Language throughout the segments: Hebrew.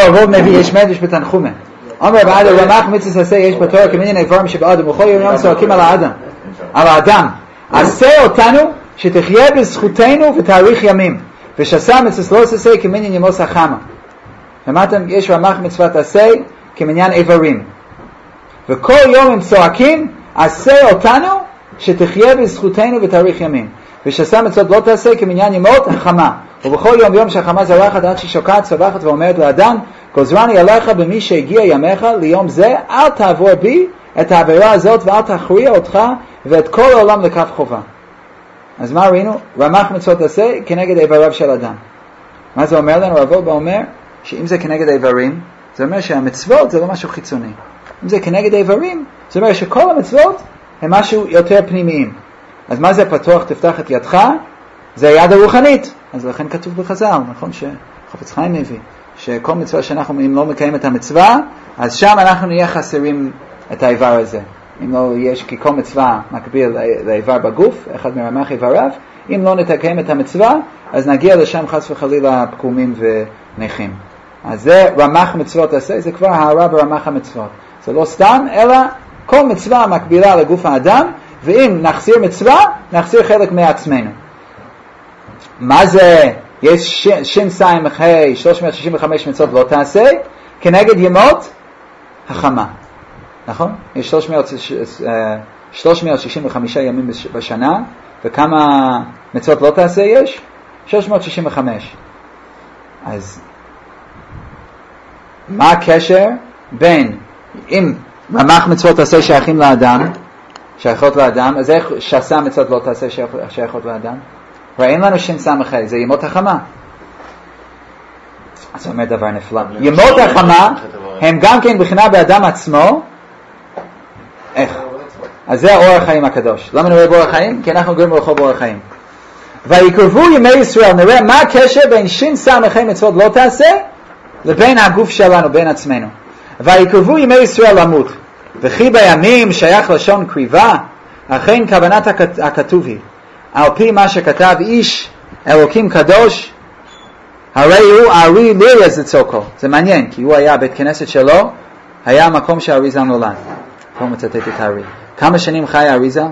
הרוב מביא, יש מדרש בתנחומה. אומר בעד הרמ"ח מצווה עשה יש בתורה כמניין איברים שבאדם, וכל יום צועקים על האדם. עשה אותנו שתחיה בזכותנו ותאריך ימים, ושעשה מצווה לא עשה כמניין ימוס החמה. למדתם, יש רמ"ח מצוות עשה כמניין איברים. וכל יום הם צועקים, עשה אותנו שתחיה בזכותנו ותאריך ימים. ושעשה מצוות לא תעשה כמניין ימות החמה. ובכל יום ביום שהחמה זרחת עד ששוקעת צווחת ואומרת לאדם, גוזרני עליך במי שהגיע ימיך ליום זה, אל תעבור בי את העבירה הזאת ואל תכריע אותך ואת כל העולם לכף חובה. אז מה ראינו? רמ"ח מצוות עשה כנגד איבריו של אדם. מה זה אומר לנו? רב אובה אומר שאם זה כנגד איברים, זה אומר שהמצוות זה לא משהו חיצוני. אם זה כנגד איברים, זה אומר שכל המצוות הם משהו יותר פנימיים. אז מה זה פתוח תפתח את ידך? זה היד הרוחנית. אז לכן כתוב בחז"ל, נכון שחפץ חיים מביא, שכל מצווה שאנחנו אם לא מקיים את המצווה, אז שם אנחנו נהיה חסרים את האיבר הזה. אם לא יש, כי כל מצווה מקביל לאיבר בגוף, אחד מרמ"ח איבריו, אם לא נתקיים את המצווה, אז נגיע לשם חס וחלילה פגומים ונכים. אז זה רמ"ח מצוות עשה, זה כבר הערה ברמ"ח המצוות. זה לא סתם, אלא כל מצווה מקבילה לגוף האדם, ואם נחסיר מצווה, נחסיר חלק מעצמנו. מה זה? יש ש"ס אחרי 365 מצוות לא תעשה, כנגד ימות החמה. נכון? יש 365 ימים בשנה, וכמה מצוות לא תעשה יש? 365. אז מה הקשר בין, אם רמ"ח מצוות תעשה שייכים לאדם, שייכות לאדם, אז איך שעשה מצוות לא תעשה שייכות לאדם? ראין לנו ש"ס אחרי, זה ימות החמה. אז אומר דבר נפלא. ימות החמה הם גם כן בחינה באדם עצמו. איך? אז זה אור החיים הקדוש. למה נראה באור החיים? כי אנחנו גורם ברחוב באור החיים. ויקרבו ימי ישראל, נראה מה הקשר בין ש"ס אחרי מצוות לא תעשה לבין הגוף שלנו, בין עצמנו. ויקרבו ימי ישראל למות. וכי בימים שייך לשון קריבה, אכן כוונת הכתוב היא, על פי מה שכתב איש אלוקים קדוש, הרי הוא הארי לירז לצוקו. זה מעניין, כי הוא היה בית כנסת שלו, היה המקום שהאריזה נולד. פה מצטט את הארי. כמה שנים חי האריזה?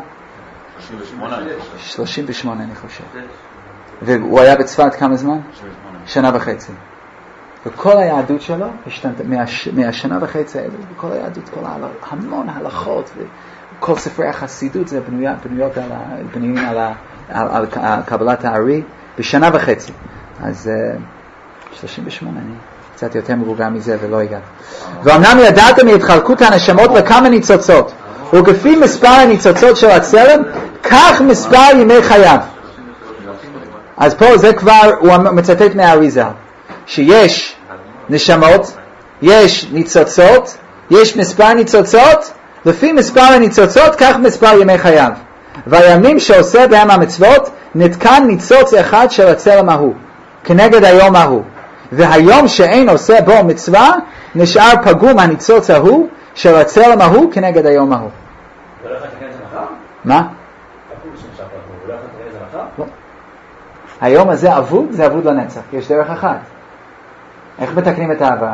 38 אני חושב. והוא היה בצפת כמה זמן? 1.5 שנה. וכל היהדות שלו השתנתה, מהשנה וחצי האלה, וכל היהדות, המון הלכות, וכל ספרי החסידות זה בנויים על קבלת הארי, בשנה וחצי. אז 38, אני קצת יותר מבוגר מזה ולא הגעתי. ואמנם ידעתם מהתחלקות הנשמות לכמה ניצוצות, וכפי מספר הניצוצות של הצלם, כך מספר ימי חייו. אז פה זה כבר, הוא מצטט מהאריזה, שיש נשמות, יש ניצוצות, יש מספר ניצוצות, לפי מספר הניצוצות, כך מספר ימי חייו. והימים שעושה בהם המצוות, נתקן ניצוץ אחד של הצלם ההוא, כנגד היום ההוא. והיום שאין עושה בו מצווה, נשאר פגום הניצוץ ההוא, של הצלם ההוא, כנגד היום ההוא. ולא יכול לתקן את זה מחר? מה? ולא יכול לתקן את זה מחר? לא. היום הזה אבוד, זה אבוד לנצח. יש דרך אחת. איך מתקנים את העבר?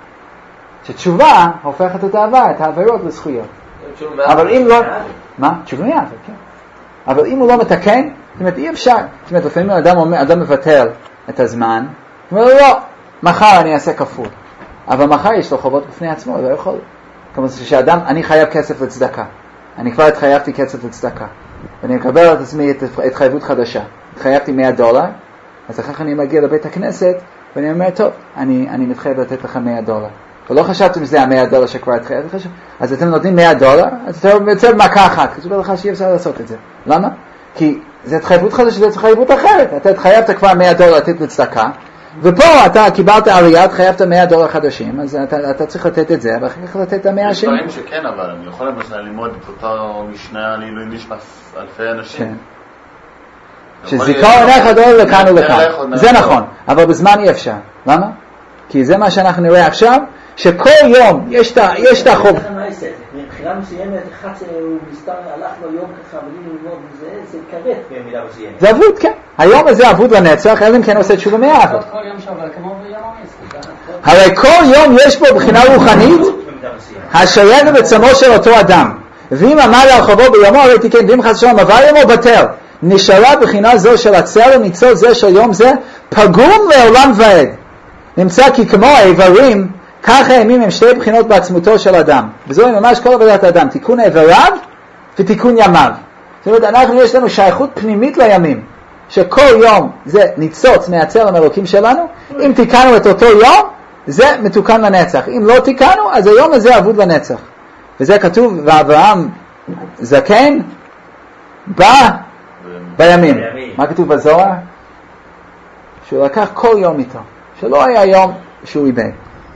שתשובה הופכת את העבר, את העבירות לזכויות. אבל אם לא... מה? תשובה מיד, כן. אבל אם הוא לא מתקן, זאת אומרת, אי אפשר. זאת אומרת, לפעמים אדם מבטל את הזמן, זאת אומרת, לא, מחר אני אעשה כפול. אבל מחר יש לו חובות בפני עצמו, לא יכול. כמו שאדם, אני חייב כסף לצדקה. אני כבר התחייבתי כסף לצדקה. ואני מקבל על עצמי התחייבות חדשה. התחייבתי $100, אז אחר כך אני מגיע לבית הכנסת, ואני אומר, טוב, אני מתחייב לתת לך $100. ולא חשבתם שזה $100 שכבר התחייבתי, אז אתם נותנים $100, אז אתה יוצא במכה אחת, כי זה אומר לך שאי אפשר לעשות את זה. למה? כי זה התחייבות חדשה, זה התחייבות אחרת. אתה התחייבת כבר $100 לתת לצדקה, ופה אתה קיבלת עלייה, התחייבת $100 חדשים, אז אתה צריך לתת את זה, ואחר כך לתת את $100 השני. יש דברים שכן, אבל אני יכול למשל ללמוד את אותה משנה לעילוי נשמת אלפי אנשים. שזיכרון עיניך דור לכאן ולכאן. זה נכון, אבל בזמן אי אפשר. למה? כי זה מה שאנחנו נראה עכשיו, שכל יום יש את החוב. מבחינה מסוימת, אחד שהוא מסתר, הלך לו יום ככה, בלי ללמוד, זה כרת במידה מסוימת. זה אבוד, כן. היום הזה אבוד לנצח, אלא אם כן עושה תשובה מהאבוד. כל יום שעבר, כמו ביום המסך. הרי כל יום יש בו בחינה רוחנית השייכת בצמו של אותו אדם. ואם עמד על חובו ביומו הרי תיקן, ואם חס ושלום עבר יומו בטל. נשארה בחינה זו של הצלם ניצוץ זה של יום זה פגום לעולם ועד. נמצא כי כמו האיברים, כך הימים הם שתי בחינות בעצמותו של אדם. וזוהי ממש כל עבודת האדם, תיקון איבריו ותיקון ימיו. זאת אומרת, אנחנו יש לנו שייכות פנימית לימים, שכל יום זה ניצוץ מהצלם אלוקים שלנו. אם תיקנו את אותו יום, זה מתוקן לנצח. אם לא תיקנו, אז היום הזה אבוד לנצח. וזה כתוב, ואברהם זקן בא בימים. מה כתוב בזוהר? שהוא לקח כל יום איתו, שלא היה יום שהוא איבד.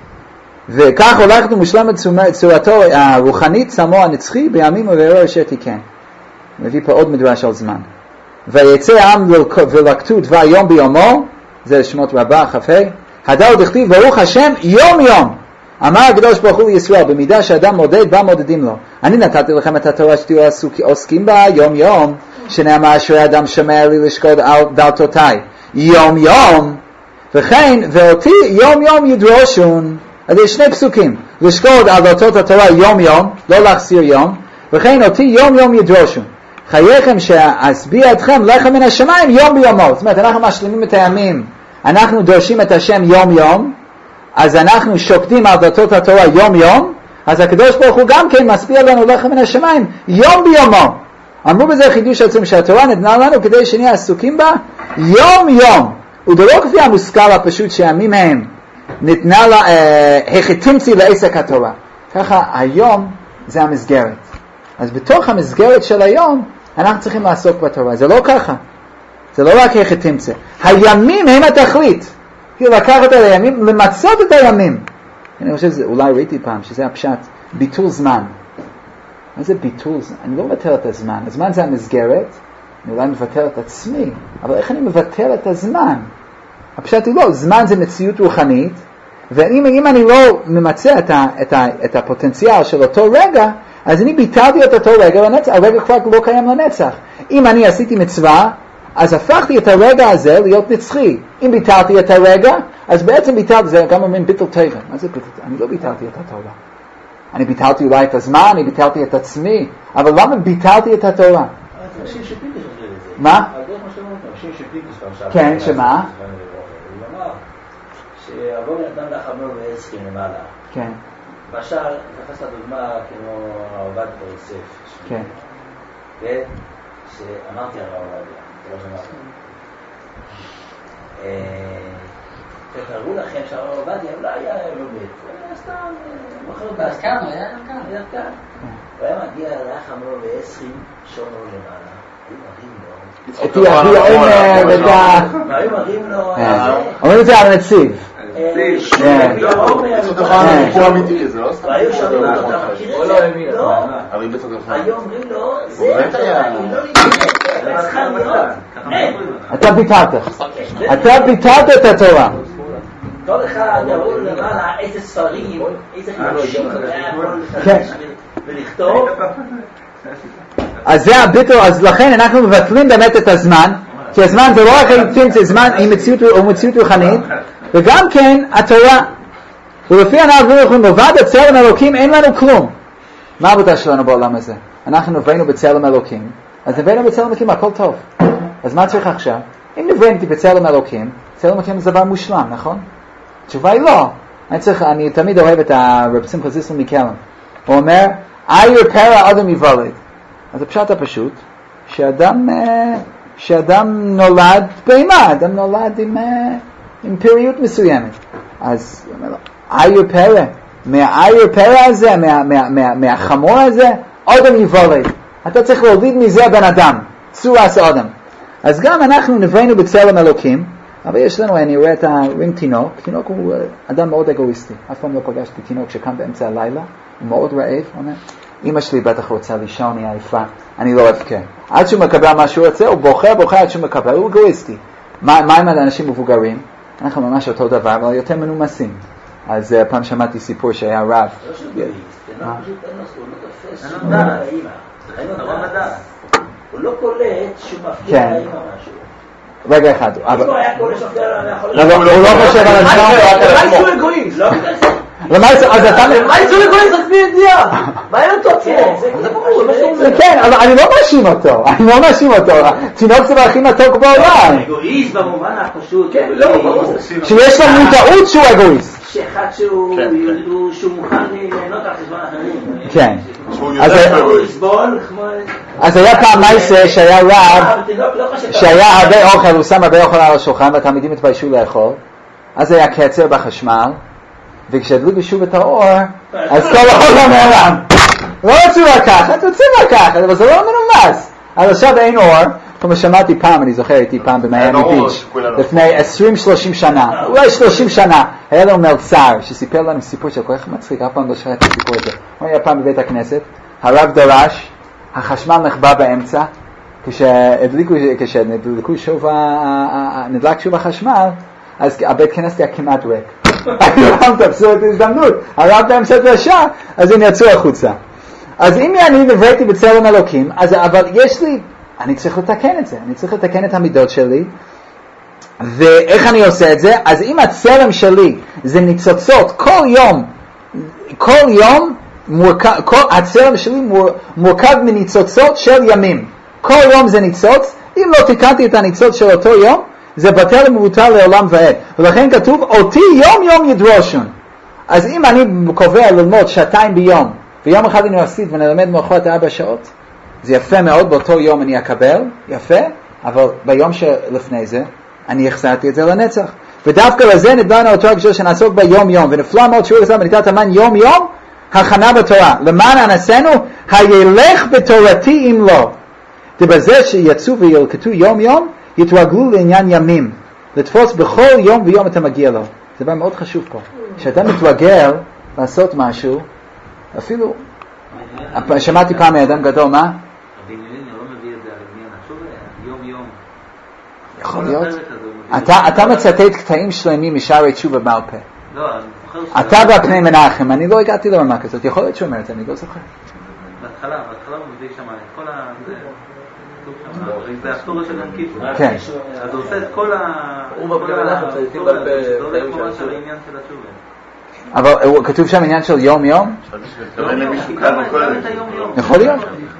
וכך הולכת ומושלמת צורתו הרוחנית, צמו הנצחי, בימים ובאור אשר תיקן. מביא פה עוד מדרש על זמן. ויצא העם ולקטו דבר יום ביומו, זה שמות רבה, כ"ה, הדר דכתיב ברוך השם יום יום. אמר הקדוש ברוך הוא לישראל, במידה שאדם מודד בה מודדים לו. אני נתתי לכם את התורה שתהיו עוסקים בה יום יום, שנאמר אשרי אדם שומע לי לשקוד על דלתותיי יום יום, וכן ואותי יום יום ידרושון. אז יש שני פסוקים, לשקוד על דלתות התורה יום יום, לא להחסיר יום, וכן אותי יום יום ידרושון. חייכם שאשביע אתכם לחם מן השמיים יום ביומו. זאת אומרת, אנחנו משלימים את הימים, אנחנו דורשים את השם יום יום, אז אנחנו שוקדים על דלתות התורה יום יום, אז הקדוש ברוך הוא גם כן משביע לנו לחם מן השמיים יום ביומו. אמרו בזה חידוש עצום, שהתורה נתנה לנו כדי שנהיה עסוקים בה יום יום. ולא כפי המושכל הפשוט שהימים הם ניתנה לה, החתימצי לעסק התורה. ככה היום זה המסגרת. אז בתוך המסגרת של היום אנחנו צריכים לעסוק בתורה. זה לא ככה. זה לא רק החתימצי. הימים הם התכלית. כאילו לקחת את הימים, למצות את הימים. אני חושב שזה, אולי ראיתי פעם, שזה הפשט, ביטול זמן. מה זה ביטול? אני לא מבטל את הזמן. הזמן זה המסגרת, אני אולי מבטל את עצמי, אבל איך אני מבטל את הזמן? הפשט הוא לא, זמן זה מציאות רוחנית, ואם אני לא ממצא את הפוטנציאל של אותו רגע, אז אני ביטלתי את אותו רגע לנצח, הרגע כבר לא קיים לנצח. אם אני עשיתי מצווה, אז הפכתי את הרגע הזה להיות נצחי. אם ביטלתי את הרגע, אז בעצם ביטלתי, זה גם אומרים ביטל טבע. מה זה ביטל? אני לא ביטלתי את התורה. אני ביטלתי אולי את הזמן, אני ביטלתי את עצמי, אבל למה ביטלתי את התורה? מה? כן, שמה? הוא אמר שעבור נתן לחמור ועסקים למעלה. כן. למשל, תפס לדוגמה כמו העובד בריסף. כן. שאמרתי על העובדיה, זה לא שמעתי. תתארו לכם שהעובדיה אולי היה לומד. סתם, מוכר בעסקן. היה כאן. הוא היה מגיע לחמור ועסקים שונו למעלה. את יחי עומר והיו מראים לו אומרים את זה על הנציב והיו שומעים אותו, אתה מכיר את זה? לא, היו אומרים לו זה התורה, היא לא נמצאת, צריכה להיות אתה ביטלת את התורה. כל אחד יראו למעלה איזה ספרים, איזה חידושים ולכתוב. אז זה הביטול, אז לכן אנחנו מבטלים באמת את הזמן, כי הזמן זה לא רק זה זמן, הוא מציאות רוחנית, וגם כן התורה. ולפי אנחנו יכולים לבד בצלם אלוקים אין לנו כלום. מה העבודה שלנו בעולם הזה? אנחנו נבראנו בצלם אלוקים, אז נבראנו בצלם אלוקים הכל טוב. אז מה צריך עכשיו? אם נבראתי בצלם אלוקים, צלם אלוקים זה דבר מושלם, נכון? התשובה היא לא. אני תמיד אוהב את הרב שמחה זיסל מקלם. הוא אומר, אי פרא אדם יוולד. אז הפשט הפשוט, שאדם נולד בהמה, אדם נולד עם פריות מסוימת. אז אייר פרא, מהאייר פרא הזה, מהחמור הזה, אדם יוולד. אתה צריך להוליד מזה בן אדם, צורס אדם. אז גם אנחנו נבראנו בצלם אלוקים, אבל יש לנו, אני רואה את הרינג תינוק, תינוק הוא אדם מאוד אגואיסטי. אף פעם לא פגשתי תינוק שקם באמצע הלילה, הוא מאוד רעב, אומר, אמא שלי בטח רוצה לישון, היא עייפה, אני לא אבכה. עד שהוא מקבל מה שהוא רוצה, הוא בוכה עד שהוא מקבל, הוא אגואיסטי. מה עם האנשים מבוגרים? אנחנו ממש אותו דבר, אבל יותר מנומסים. אז פעם שמעתי סיפור שהיה רב. לא שהוא אגואיסט, הוא לא תופס שהוא לאמא. הוא לא קולט שהוא מפקיע לאמא משהו. רגע אחד. הוא היה קורא שופטר, הוא לא חושב על עצמו. מה יצאו אגואיסט? לא בגלל זה. אז אתה... מה יצאו אגואיסט? רק מי ידיעה? מה אין אותו עצמו? זה ברור, מה שאומר. כן, אבל אני לא מאשים אותו. תינוק זה הכי מתוק בעולם. אגואיסט במובן הפשוט. כן, לא, ברור. שיש לו מודעות שהוא אגואיסט. שאחד שהוא מוכן ליהנות על חשבון אחרים. כן. לסבול כמו... אז היה פעם מייסה שהיה רב, שהיה הרבה אוכל, הוא שם הרבה אוכל על השולחן והתלמידים התביישו לאכול. אז היה קצר בחשמל, וכשהדליקו שוב את האור, אז כל האור נעלם. לא רצו לקחת, רוצים לקחת, אבל זה לא מנומס. אז עכשיו אין אור, כמו שמעתי פעם, אני זוכר הייתי פעם במיימי ביץ', לפני 20-30 שנה, אולי 30 שנה, היה לנו מלצר שסיפר לנו סיפור של כל כך מצחיק, אף פעם לא שמעתי את הסיפור הזה. הוא היה פעם בבית הכנסת, הרב דרש, החשמל נחבא באמצע, כשנדלקו שוב החשמל, אז הבית כנסת היה כמעט ריק. היום תפסו את ההזדמנות, הרב באמצע דרשה, אז הם יצאו החוצה. אז אם אני נבראתי בצלם אלוקים, אבל יש לי, אני צריך לתקן את זה, אני צריך לתקן את המידות שלי, ואיך אני עושה את זה? אז אם הצלם שלי זה ניצוצות, כל יום, הצלם שלי מורכב מניצוצות של ימים. כל יום זה ניצוץ, אם לא תיקנתי את הניצוץ של אותו יום, זה בטל ומבוטל לעולם ועד. ולכן כתוב, אותי יום יום ידרושון. אז אם אני קובע ללמוד 2 ביום, ויום אחד אני אוסיף ונלמד מאחורת 4 שעות, זה יפה מאוד, באותו יום אני אקבל, יפה, אבל ביום שלפני זה, אני החזרתי את זה לנצח. ודווקא לזה נדברנו אותו הקשור שנעסוק ביום יום, ונפלא מאוד שיעור לזה מניתת המן יום יום, הכנה בתורה. למען אנסינו, הילך בתורתי אם לא. ובזה שיצאו וילקטו יום יום, יתרגלו לעניין ימים. לתפוס בכל יום ויום אתה מגיע לו. זה דבר מאוד חשוב פה. כשאתה מתרגל לעשות משהו, אפילו, שמעתי פעם מאדם גדול, מה? רבי מלין לא מביא את זה על עניין התשובה, יום יום. יכול להיות. אתה מצטט קטעים שלמים משערי תשובה בעל פה. לא, אני זוכר אתה והפני מנחם, אני לא הגעתי לרמה כזאת, יכול להיות שאומר את זה, אני לא זוכר. בהתחלה הוא מביא שם את כל ה... זה הסטוריה של הנקיף. כן. אז הוא עושה את כל ה... הוא מביא מנחם, זה עולה כמו של העניין של התשובה. אבל כתוב שם עניין של יום יום? יכול להיות.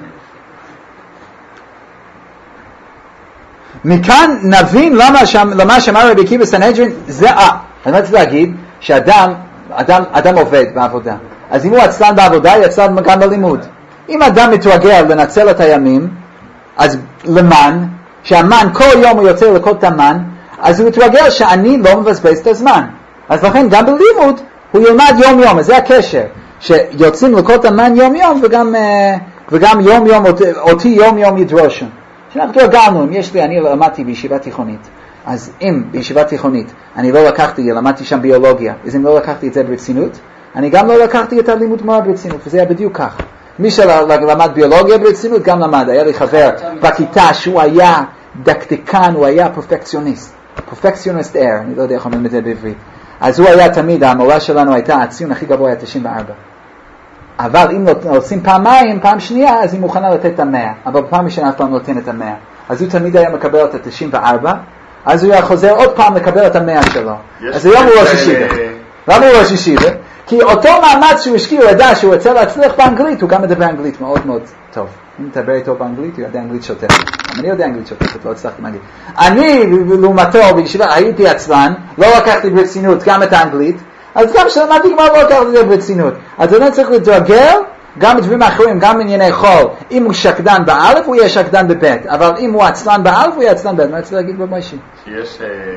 מכאן נבין למה שאמר רבי עקיבא בסנהדרין, זה אני רוצה להגיד שאדם עובד בעבודה. אז אם הוא עצלן בעבודה, יצלן גם בלימוד. אם אדם מתרגל לנצל את הימים, אז למן, שהמן כל יום הוא יוצא לקוד את המן, אז הוא מתרגל שאני לא מבזבז את הזמן. אז לכן גם בלימוד, הוא ילמד יום יום, אז זה הקשר, שיוצאים לקוד המן יום יום, וגם יום יום, אותי יום יום ידרושון. שאנחנו תרגלנו, אני למדתי בישיבה תיכונית, אז אם בישיבה תיכונית אני לא למדתי שם ביולוגיה, אז אם לא לקחתי את זה ברצינות, אני גם לא לקחתי את הלימוד מאוד ברצינות, וזה היה בדיוק כך. מי שלמד ביולוגיה ברצינות גם למד. היה לי חבר בכיתה שהוא היה דקדקן, הוא היה פרפקציוניסט אר, אני לא יודע איך אומרים את זה בעברית. אז הוא היה תמיד, המורה שלנו הייתה, הציון הכי גבוה היה 94. אבל אם עושים פעם שנייה, אז היא מוכנה לתת את 100. אבל בפעם ראשונה אף פעם לא נותן את 100. אז הוא תמיד היה מקבל את 94, אז הוא היה חוזר עוד פעם לקבל את 100 שלו. אז היום הוא ראש ישיבה. למה הוא ראש ישיבה? כי אותו מאמץ שהוא השקיע, הוא ידע שהוא יצא להצליח באנגלית, הוא גם מדבר אנגלית מאוד מאוד טוב. אם תדבר איתו באנגלית, הוא יודע אנגלית שוטפת. אני יודע אנגלית שוטפת, לא הצלחתי להגיד. אני, לעומתו, בישיבה, הייתי עצלן, לא לקחתי ברצינות גם את האנגלית, אז גם שלמדתי כבר לא לקחתי את זה ברצינות. אז אני צריך לדרגל, גם בדברים אחרים, גם בענייני חול. אם הוא שקדן באלף, הוא יהיה שקדן בבית. אבל אם הוא עצלן באלף, הוא יהיה עצלן בבית. מה רוצה להגיד במוישי? שיש,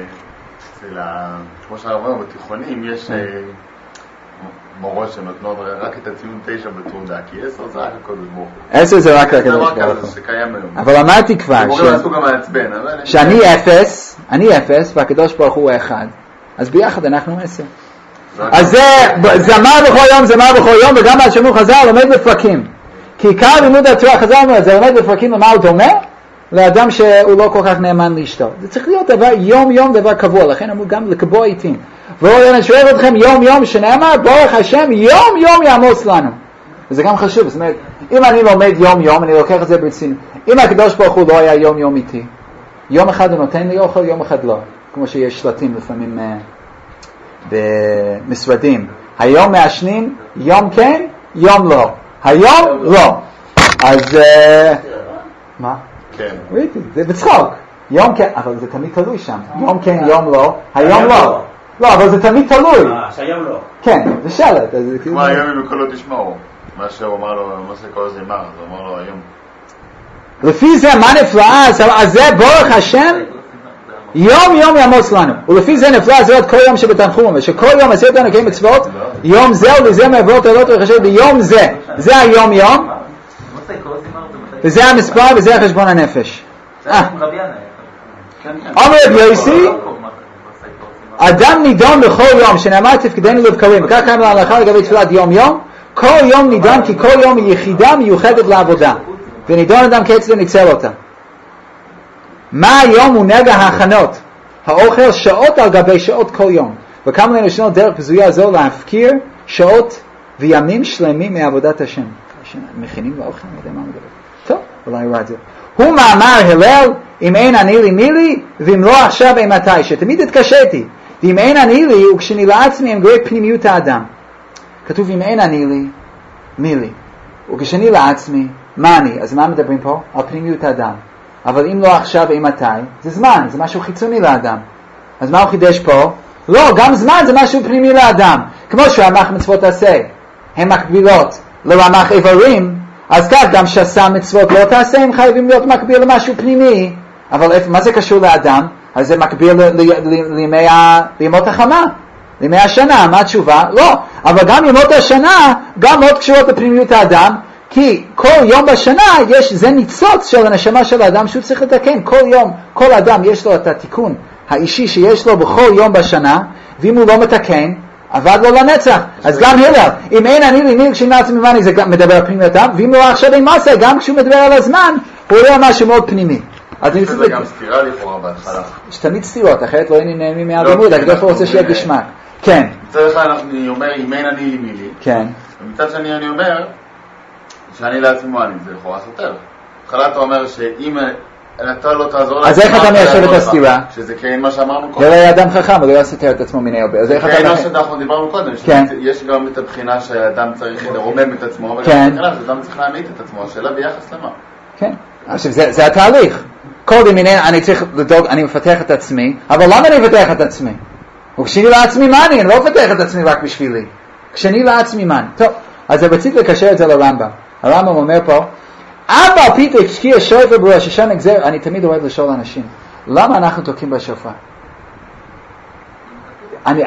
כמו שאמרנו, בתיכונים יש מורות שנותנות רק את הציון 9 בתעודה, כי 10 זה רק הקודש ברוך הוא. 10 זה רק הקודש ברוך הוא. זה שקיים היום. אבל אמרתי כבר, שאני 0 והקדוש ברוך הוא 1, אז ביחד אנחנו 10. אז זה זמר בכל יום, וגם על שמו חז"ל לומד בפרקים. כי עיקר לימוד התורה חז"ל אומר, זה לומד בפרקים למה הוא דומה? לאדם שהוא לא כל כך נאמן לאשתו. זה צריך להיות דבר יום דבר קבוע, לכן אמרו גם לקבוע עיתים. ואני שואל אתכם יום שנאמר, ברוך השם יום יעמוס לנו. וזה גם חשוב, זאת אומרת, אם אני לומד יום, אני לוקח את זה ברצינות. אם הקדוש ברוך הוא לא היה יום איתי, יום אחד הוא נותן לי אוכל, יום אחד לא. כמו שיש שלטים לפעמים במשרדים. היום מעשנים, יום כן, יום לא. היום לא. אז מה? כן. ראיתי, זה בצחוק. יום כן, אבל זה תמיד תלוי שם. יום כן, יום לא. היום לא. לא, אבל זה תמיד תלוי. שהיום לא. כן, זה שלט. כמו היום אם בקולו תשמעו. מה שהוא אמר לו, מה שקול זה אמר, הוא אמר לו היום. לפי זה מה נפלאה? אז זה בורך השם יום יום יעמוס לנו. ולפי זה נפלאה זה עוד כל יום שבתנחום, שכל יום עשרת לנו קיים מצוות, יום זה ולזה מעברות עלות וחשב ביום זה. זה היום יום. וזה המספר וזה חשבון הנפש. אומר רבי יוסי, אדם נידון בכל יום שנאמר תפקידנו לבקרים, וכך קיים להלכה לגבי תפילת יום יום, כל יום נידון כי כל יום היא יחידה מיוחדת לעבודה, ונידון אדם כיצד ניצל אותה. מה היום הוא נגע ההכנות? האוכל שעות על גבי שעות כל יום, וכמה לנו ישנו דרך בזויה זו להפקיר שעות וימים שלמים מעבודת השם. מכינים לאוכל, אני יודע מה מדבר. טוב, אולי רואה את זה. הוא מאמר הלל, אם אין אני לי מי לי, ואם לא עכשיו אין מתי, שתמיד התקשיתי. ואם אין אני לי, וכשאני לעצמי הם גורם פנימיות האדם. כתוב אם אין אני לי, מי לי. וכשאני לעצמי, מה אני? אז מה מדברים פה? על פנימיות האדם. אבל אם לא עכשיו אין מתי, זה זמן, זה משהו חיצוני לאדם. אז מה הוא חידש פה? לא, גם זמן זה משהו פנימי לאדם. כמו שרמ"ח מצוות עשה, הן מקבילות לרמ"ח איברים, אז כך גם שעשה מצוות לא תעשה, הם חייבים להיות מקביל למשהו פנימי. אבל מה זה קשור לאדם? אז זה מקביל לימות החמה, לימי השנה. מה התשובה? לא. אבל גם ימות השנה, גם מאוד קשורות לפנימיות האדם, כי כל יום בשנה זה ניצוץ של הנשמה של האדם שהוא צריך לתקן. כל יום, כל אדם יש לו את התיקון האישי שיש לו בכל יום בשנה, ואם הוא לא מתקן, עבד לו לנצח. אז גם הלל, אם אין אני לי מי כשנעץ ממני, זה מדבר על פנימיות האדם, ואם לא עכשיו אין מסע, גם כשהוא מדבר על הזמן, הוא רואה משהו מאוד פנימי. זה גם סתירה לכאורה בהתחלה. יש תמיד סתירות, אחרת לא היינו נהנים מהלימוד, הקדוש רוצה שיהיה גשמק. כן. מצד אחד אני אומר, אם אין אני לי מי לי. כן. ומצד שני אני אומר, שאני לעצמו אני, זה לכאורה סותר. בהתחלה אתה אומר שאם אתה לא תעזור לה... אז איך אתה מיישב את הסתירה? שזה כן מה שאמרנו קודם. זה אדם חכם, הוא לא יסתר את עצמו מיני הרבה. זה כן מה שאנחנו דיברנו קודם. יש גם את הבחינה שהאדם צריך לרומם את עצמו, אבל גם את הבחינה שאדם צריך להעמיד את עצמו. השאלה ביחס למה? כן. עכשיו זה התהליך. קודם אני צריך לדאוג, אני מפתח את עצמי, אבל למה אני מפתח את עצמי? וכשאני לעצמי מה אני לא מפתח את עצמי רק בשבילי. כשאני לעצמי מה. טוב, אז רציתי לקשר את זה לרמב"ם. הרמב"ם אומר פה, אף על פי תשקיע שופר בראש השנה נגזר, אני תמיד אוהב לשאול אנשים, למה אנחנו תוקעים בשופר? מה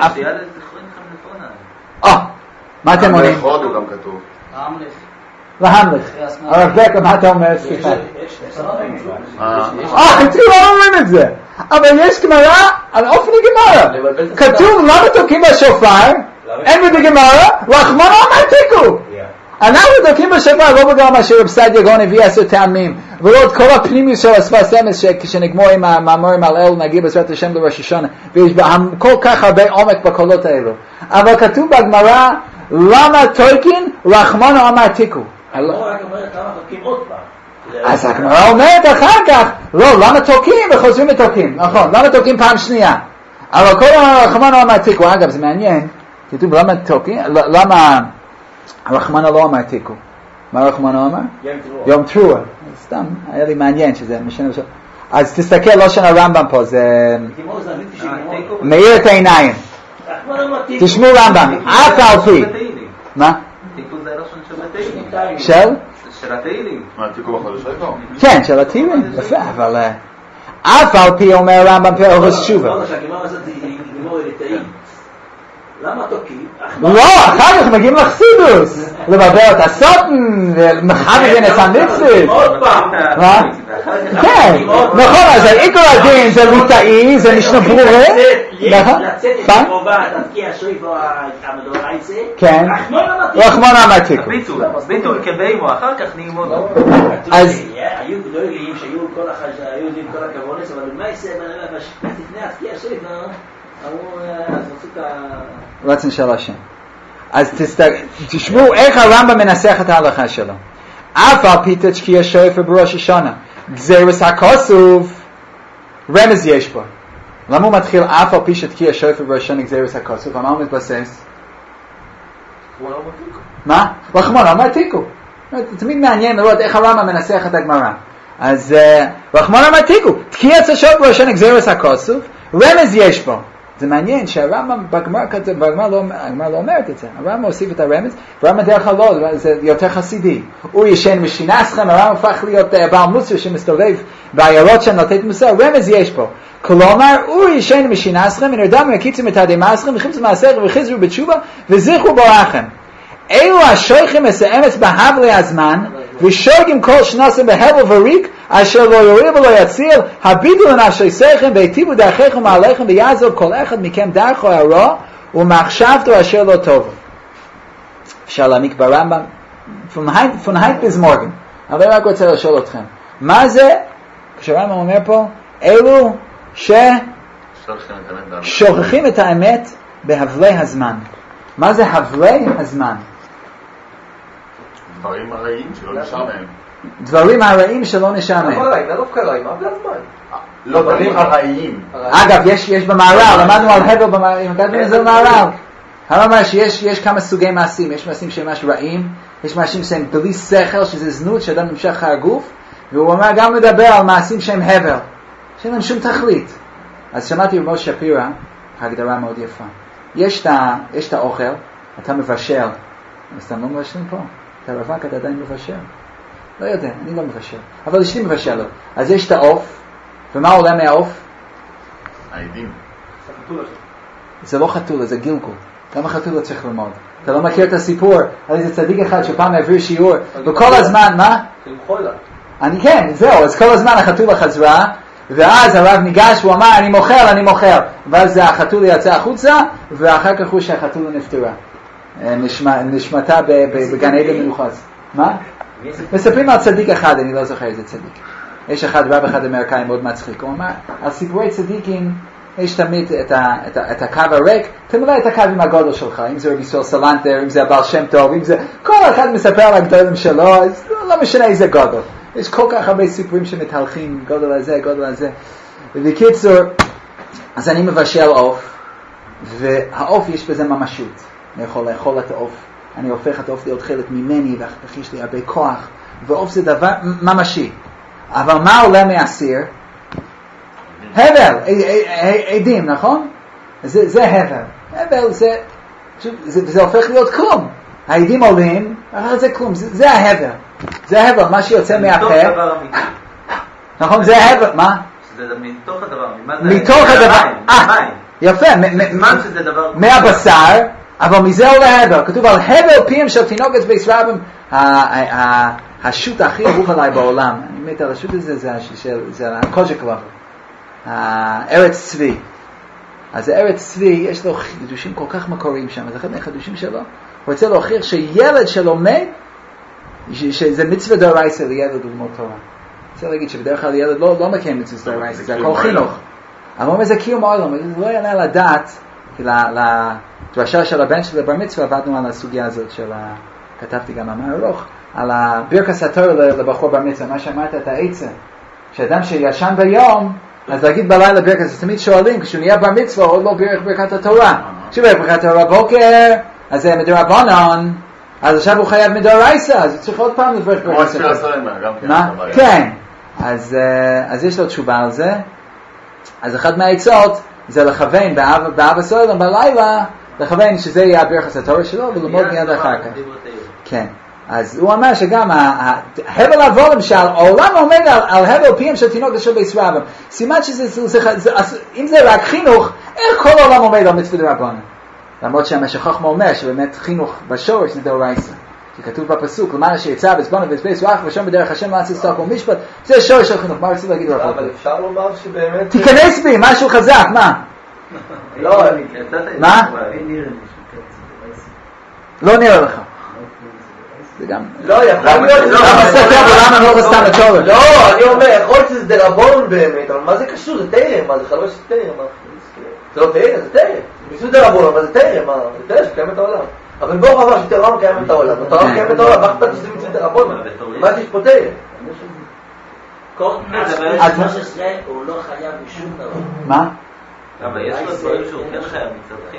אתם עונים? לאחוד הוא גם כתוב. להמליך. הרב בקר, מה אתה אומר? סליחה. אתם לא אומרים את זה. אבל יש גמרא על אופן הגמרא. כתוב למה תוקעים בשופר? אין בגמרא, רחמנא אמר תיקו. אנחנו תוקעים בשופר לא בגלל מה שרב סעדיה גאון הביא 10 טעמים, ולא את כל הפנימיות של השפת אמס כשנגמור עם המאמרים על אל נגיד בעזרת השם בראש השנה, ויש כל כך הרבה עומק בקולות האלו. אבל כתוב בגמרא, למה תוקעים? רחמנא אמר תיקו. הגמרא רק אומרת למה תוקעים עוד פעם. אז הגמרא אומרת אחר כך, לא, למה תוקעים וחוזרים ותוקעים, נכון, למה תוקעים פעם שנייה? אבל כל רחמנא אמר תיקו, אגב זה מעניין, כתוב למה תוקעים, למה רחמנא לא אמר תיקו? מה רחמנא אמר? יום תרועה. סתם, היה לי מעניין שזה משנה בשביל. אז תסתכל, לא שנה רמב"ם פה, זה מאיר את העיניים. תשמעו רמב"ם, אף על פי. מה? תיקו זה ראשון של התהילים. של? של התהילים. מה, תיקו בחודש ראשון? כן, של התהילים, יפה, אבל אף על פי אומר רמב"ם פרק תשובה. שהגמרא הזאת היא גמרא לתאים. למה תוקעים? לא, אחר כך מגיעים לחסידוס, לבבר את הסוטן, ומחמד את המצוות. עוד פעם. מה? כן, נכון, אז עיקר הדין זה ליטאי, זה משנה ברורה. לצאת את הקרובה, תתקיע שריף או המדורייצה. כן. רחמנא אמר תיקו. ביטול כביימו, אחר כך נעמוד. אז היו גדולים שהיו כל הכבונס, אבל מה יעשה לפני התקיע שריף, אמרו, אז רצו את ה... רצון של השם. אז תשמעו איך הרמב"ם מנסח את ההלכה שלו. אף על פי תשקיע שופר בראש השנה, גזירס הכוסוף, רמז יש פה. למה הוא מתחיל אף על פי שתקיע שופר בראשון גזירת הכוסף? על מה הוא מתבסס? מה? רחמון אמר תיקו. תמיד מעניין לראות איך הרמב"ם מנסח את הגמרא. אז רחמון אמר תיקו, תקיע שופר בראשון גזירת הכוסף, רמז יש פה. זה מעניין שהרמב"ם בגמרא לא אומרת את זה. הרמב"ם הוסיף את הרמז, והרמב"ם דרך הלא, זה יותר חסידי. הוא ישן משינסכם, הרמב"ם הפך להיות בעל מוסר שמסתובב בעיירות שם לתת מוסר, רמז יש פה. כלומר, הוא ישן משינסכם, ונרדם מקיצים את עדי מעשכם, וחיפצו מעשר וחזרו בתשובה, וזכרו בורחם. אלו השויכים מסאמץ בהבלי הזמן, ושוגים כל שנוסם בהבל וריק, אשר לא יוריד ולא יציל, הביטו לנפשי סייכם, והיטיבו דרכיכם מעליכם, ויעזוב כל אחד מכם דרכו הרוע, ומחשבתו אשר לא טובו. אפשר להעמיק ברמב"ם, von heit bis morgen. אבל רק רוצה לשאול אתכם, מה זה, כשרמב"ם אומר פה, אלו ששוכחים את האמת בהבלי הזמן. מה זה הבלי הזמן? דברים הרעים שלא נשאר מהם. דברים הרעים שלא נשאר מהם. הרעים, לא קראים, מה הזמן? לא, דברים הרעים. אגב, יש במערל, למדנו על הבל במערל. הרמב"ם שיש כמה סוגי מעשים. יש מעשים שהם ממש רעים, יש מעשים שהם בלי שכל, שזה זנות, שאדם נמשך אחר הגוף, והוא אומר גם לדבר על מעשים שהם הבל, שאין להם שום תכלית. אז שמעתי במשה שפירא, הגדרה מאוד יפה. יש את האוכל, אתה מבשל, סתם לא מבשלים פה, אתה רווק, אתה עדיין מבשל. לא יודע, אני לא מבשל, אבל אשתי מבשלת. אז יש את העוף, ומה עולה מהעוף? העדים. זה לא חתולה, זה גילגול. כמה חתולה צריך ללמוד? אתה לא מכיר את הסיפור על איזה צדיק אחד שפעם העביר שיעור, וכל הזמן, מה? אני כן, זהו, אז כל הזמן החתולה חזרה, ואז הרב ניגש והוא אמר, אני מוכר. ואז החתולה יצא החוצה, ואחר כך הוא שהחתולה נפטרה. נשמתה בגן עדן מיוחס. מה? מספרים על צדיק אחד, אני לא זוכר איזה צדיק. יש רב אחד אמריקאי מאוד מצחיק, הוא אמר, על סיפורי צדיקים, יש תמיד את הקו הריק, תמלא את הקו עם הגודל שלך, אם זה רבי ישראל סלנטר, אם זה הבעל שם טוב, אם זה, כל אחד מספר על הגדולים שלו, אז לא משנה איזה גודל. יש כל כך הרבה סיפורים שמתהלכים, גודל הזה, גודל הזה. ובקיצור, אז אני מבשל עוף, והעוף יש בזה ממשות. אני יכול לאכול את העוף, אני הופך את העוף להיות חלק ממני, ואחר יש לי הרבה כוח, ועוף זה דבר ממשי. אבל מה עולה מהסיר? הבל, עדים, נכון? זה הבל. הבל זה הופך להיות כלום. העדים עולים, אבל זה כלום, זה ההבל. זה ההבל, מה שיוצא מהפה. מתוך דבר אמיתי. נכון, זה ההבל, מה? שזה מתוך הדבר, מתוך הדבר, יפה, מהבשר, אבל מזה עולה הבל. כתוב על הבל פיהם של תינוקת בייס רבם, השוט הכי אהוב עליי בעולם. אני מת על השוט הזה, זה הקוז'קלוב. ארץ צבי. אז ארץ צבי, יש לו חידושים כל כך מקוריים שם. אז אחד מהחידושים שלו, הוא רוצה להוכיח שילד שלומד, שזה מצווה דאורייתא לילד ללמוד תורה. רוצה להגיד שבדרך כלל ילד לא מקיים מצווה דאורייתא, זה הכל חינוך. אבל הוא אומר, זה קיום העולם, זה לא יעלה על הדעת, כי לדרשה של הבן שלי בר מצווה, עבדנו על הסוגיה הזאת כתבתי גם מאמר ארוך, על ברכת התורה לבחור בר מצווה, מה שאמרת את העצה, שאדם שישן ביום, אז להגיד בלילה ברכת, אז תמיד שואלים, כשהוא נהיה בר מצווה, עוד לא ברך ברכת התורה. כשברך ברכת התורה בוקר, אז זה מדרבנן, אז עכשיו הוא חייב מדאורייתא, אז הוא צריך עוד פעם לברך ברכת התורה. מה? כן. אז יש לו תשובה על זה. אז אחד מהעצות, זה לכוון באב הסולם בלילה, לכוון שזה יהיה ברכת התורה שלו, וללמוד מיד אחר כך. כן. אז הוא אומר שגם ההבל עבורם שהעולם עומד על הבל פיהם של תינוק אשר בייס רבם. סימן אם זה רק חינוך, איך כל העולם עומד על מצוות דרבנן? למרות שהמשך חוכמה אומר שבאמת חינוך בשורש זה דאורייתא. כי כתוב בפסוק, למען שיצא בזבון ובזבז ואח ושם בדרך השם לעשות סתוק ומשפט, זה שורש של חינוך. מה רציתי להגיד רב? אבל אפשר לומר שבאמת... תיכנס בי, משהו חזק, מה? לא, מה? לא נראה לך. זה גם... לא, יכול להיות... למה לא סתם התורה? לא, אני אומר, יכול להיות שזה דרבנן באמת, אבל מה זה קשור? זה תרם, מה זה חלוש זה תרם? זה לא תרם, זה תרם. זה דרבנן, אבל זה תרם, זה תרם שקיים את העולם. אבל בואו אמר שתרם קיים את העולם, התורה קיים את העולם, מה אכפת שזה מצוות דרבנן? מה זה יש פה תרם? כל 13 הוא לא חייב משום דבר. מה? אבל יש לו דברים שהוא כן חייב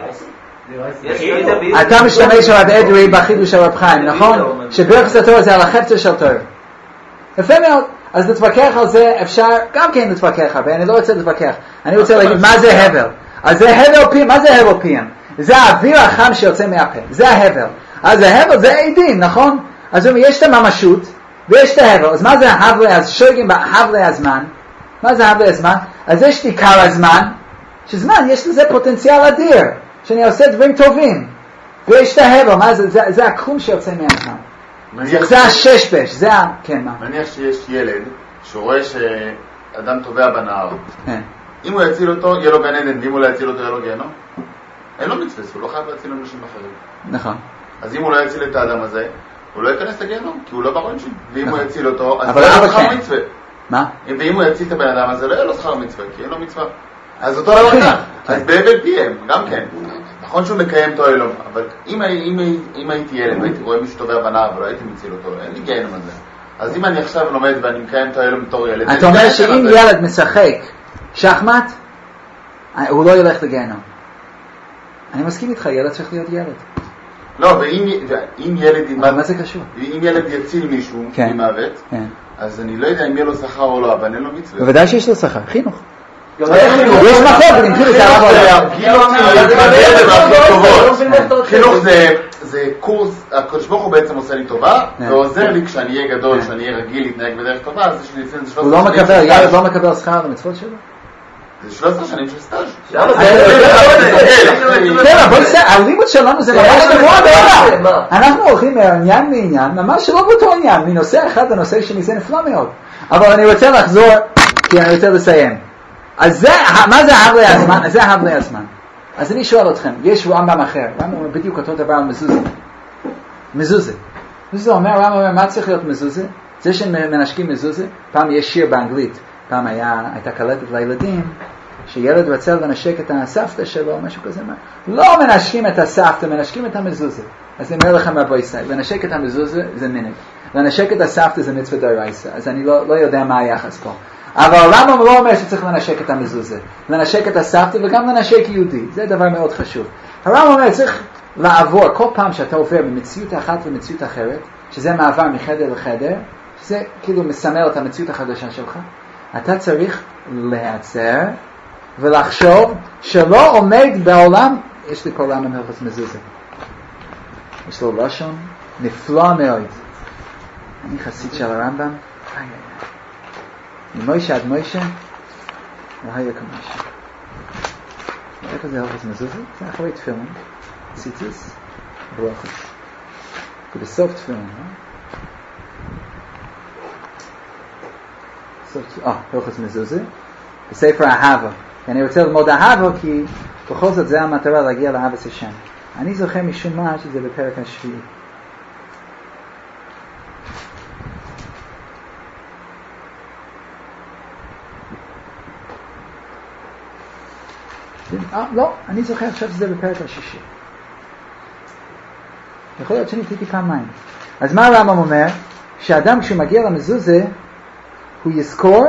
מצד חיים. אתה משתמש על אדרי בחידוש של רב חיים, נכון? שברכס התורה זה על החפצה של תורה. יפה מאוד. אז נתווכח על זה, אפשר גם כן להתווכח הרבה, אני לא רוצה להתווכח. אני רוצה להגיד מה זה הבל. אז זה הבל פיהם, מה זה הבל פיהם? זה האוויר החם שיוצא מהפה, זה ההבל. אז ההבל זה עדים, נכון? אז יש את הממשות ויש את ההבל. אז מה זה ההבלי, אז שוגים בהבלי הזמן? מה זה ההבלי הזמן? אז יש לי עיקר הזמן, שזמן יש לזה פוטנציאל אדיר, שאני עושה דברים טובים. ויש את ההבל, מה זה? זה הקום שיוצא מהזמן. זה הששבש, זה כן, מה? מניח שיש ילד שרואה שאדם טובע בנהר. אם הוא יציל אותו, יהיה לו גן עדן, ואם הוא לא יציל אותו, יהיה לו גיהנום. אין לו מצווה, הוא לא חייב להציל אנשים אחרים. נכון. אז אם הוא לא יציל את האדם הזה, הוא לא ייכנס לגיהנום, כי הוא לא בעונשין. ואם הוא יציל אותו, אז אבל לא יהיה לו כן. שכר מצווה. מה? ואם הוא יציל את הבן אדם הזה, לא יהיה לו שכר מצווה, כי אין לו מצווה. אז אותו דבר כאן. אז בהבל פיהם, גם כן. נכון שהוא מקיים תו אלום, אבל אם הייתי ילד והייתי רואה מישהו טובע בנהר ולא הייתי מציל אותו, אין לי גיהנום על זה. אז אם אני עכשיו לומד ואני מקיים תו אלום בתור ילד, אתה אומר שאם ילד משחק שחמט, הוא לא ילך לגיהנום. אני מסכים איתך, ילד צריך להיות ילד. לא, ואם ילד מה זה קשור? אם ילד יציל מישהו ממוות, אז אני לא יודע אם יהיה לו שכר או לא, אבל אין לו מצווה. בוודאי שיש לו שכר, חינוך. יש מחוק, נמחיר את הרב. חינוך זה קורס, הקדוש ברוך הוא בעצם עושה לי טובה, ועוזר לי כשאני אהיה גדול, כשאני אהיה רגיל להתנהג בדרך טובה, אז יש לי לפני זה 13 שנים. הוא לא מקבל, ילד לא מקבל שכר על המצוות שלו? זה 13 שנים של סטאז'. כן, בוא נסתכל, הלימוד שלנו זה ממש נבואה בעולם. אנחנו הולכים מעניין לעניין, ממש לא באותו עניין, מנושא אחד לנושא שני, זה נפלא מאוד. אבל אני רוצה לחזור, כי אני רוצה לסיים. אז מה זה הבלי הזמן? זה הבלי הזמן. אז אני שואל אתכם, יש רמב"ם אחר, רמב"ם אומר בדיוק אותו דבר על מזוזה. מזוזה. מזוזה אומר, מה צריך להיות מזוזה? זה שמנשקים מזוזה, פעם יש שיר באנגלית, פעם הייתה קלטת לילדים, שילד רצה לנשק את הסבתא שלו, משהו כזה, לא מנשקים את הסבתא, מנשקים את המזוזה. אז אני אומר לכם רבו ישראל, לנשק את המזוזה זה מנהג. לנשק את הסבתא זה מצווה דאורייתא, אז אני לא יודע מה היחס פה. אבל למה הוא לא אומר שצריך לנשק את המזוזה? לנשק את הסבתא וגם לנשק יהודי. זה דבר מאוד חשוב. הרב אומר, צריך לעבור, כל פעם שאתה עובר ממציאות אחת למציאות אחרת, שזה מעבר מחדר לחדר, שזה כאילו מסמל את המציאות החדשה שלך, אתה צריך להיעצר ולחשוב שלא עומד בעולם, יש לי כל עולם הלכות מזוזה. יש לו לשון נפלא מאוד. אני חסיד של הרמב"ם, ממוישה עד מוישה, לא היה כמושה. איפה זה הלכות מזוזה? זה אחרי תפילין, ציציס, ברוכות. זה בסוף תפילין, הלכות מזוזה, בספר אהבה. אני רוצה ללמוד אהבה כי בכל זאת זה המטרה להגיע לאהבת השם. אני זוכר משום מה שזה בפרק השביעי. לא, אני זוכר עכשיו שזה בפרק השישי. יכול להיות שניתיתי פעמיים. אז מה הרמב"ם אומר? שאדם כשהוא מגיע למזוזה, הוא יזכור,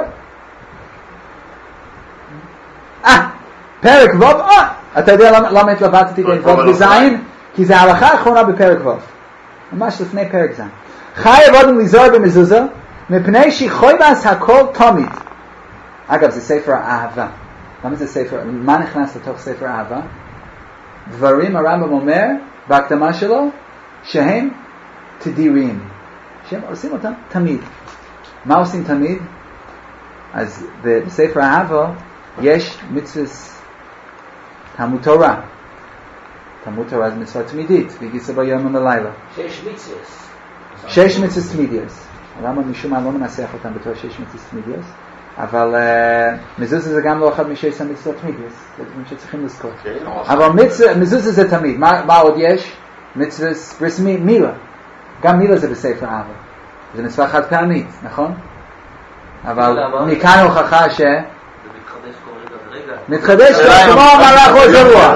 פרק ו', אתה יודע למה התלבטתי בין ו' וזין? כי זה ההלכה האחרונה בפרק ו'. ממש לפני פרק זין. חייב אדם להיזהר במזוזה, מפני שחויבס הכל תמיד. אגב, זה ספר אהבה. למה זה ספר? מה נכנס לתוך ספר אהבה? דברים הרמב"ם אומר בהקדמה שלו שהם תדירים, שהם עושים אותם תמיד. מה עושים תמיד? אז בספר אהבה יש מצוות תלמוד תורה. תלמוד תורה זה מצווה תמידית, והגיסה ביום ובלילה. 6 מצוות. 6 מצוות תמידיות. הרמב"ם משום מה לא מנסח אותם בתור 6 מצוות תמידיות. אבל מזוזה זה גם לא אחד משש המצוות תמידיות, זה דברים שצריכים לזכור. אבל מזוזה זה תמיד. מה עוד יש? מצוות בריס מילה. גם מילה זה בספר אהבה. זה מצווה חד פעמית, נכון? אבל מכאן הוכחה ש... מתחדש כמו המלאך או זרוע.